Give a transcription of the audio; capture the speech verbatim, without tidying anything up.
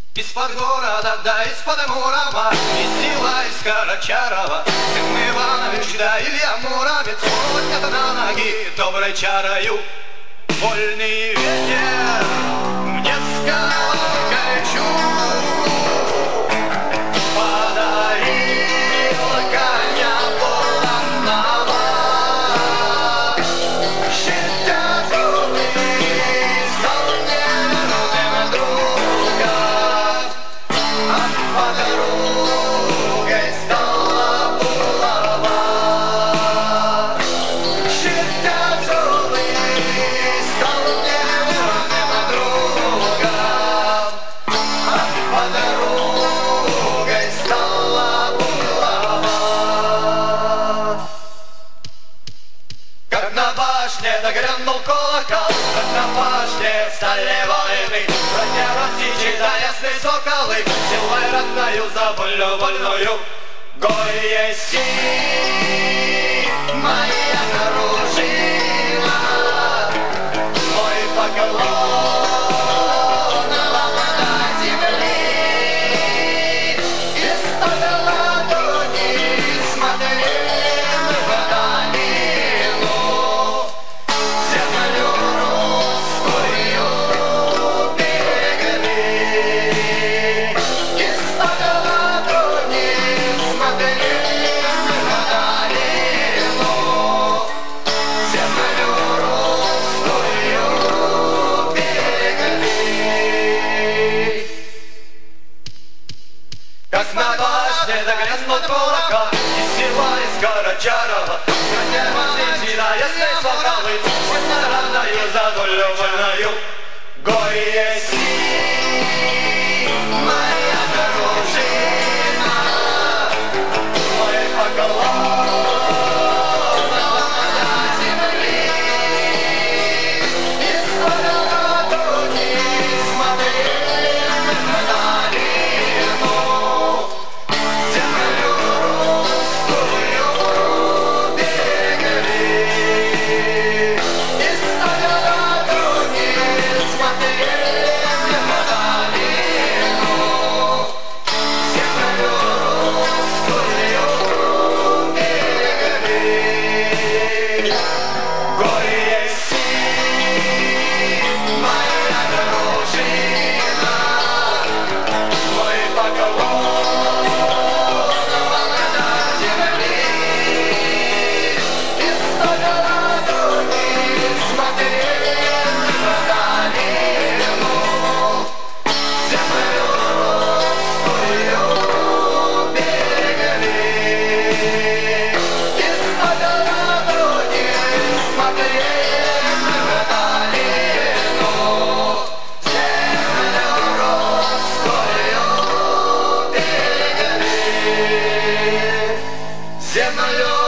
Из-под города, да из-под Мурома, из села, из Карачарова, Сын Иванович, да Илья Муромец, поднят на ноги доброй чарою. Вольный ветер мне сказал горячу, подарил коня полонного, щит тяжелый стал неверным друга, а по дорогой стала булава. Щит тяжелый стал неверным другом, а по дорогой стала булава. Как на башне догрянул колокол, как на башне стали войны, братья Росичи да ясные соколы, силой родною за волю вольную. Гой еси, моя дружина, мой поклон вам до земли, из-под ладони смотрим в долину, землю русскую берегли, из-под ладони смотрим в долину, землю русскую берегли. Как на башне догрянул колокол, из села, из Карачарова, братья Росичи да ясные соколы, сильно радою за долю вольною. Гой еси, моя дружина, мой поклон вам до земли, из-под ладони смотрим в долину, землю русскую берегли, из-под ладони смотрим в долину, землю русскую берегли. Гой еси, моя дружина, мой поклон вам до земли, из-под ладони смотрим в долину, землю русскую берегли, из-под ладони смотрим в долину, землю русскую берегли, землю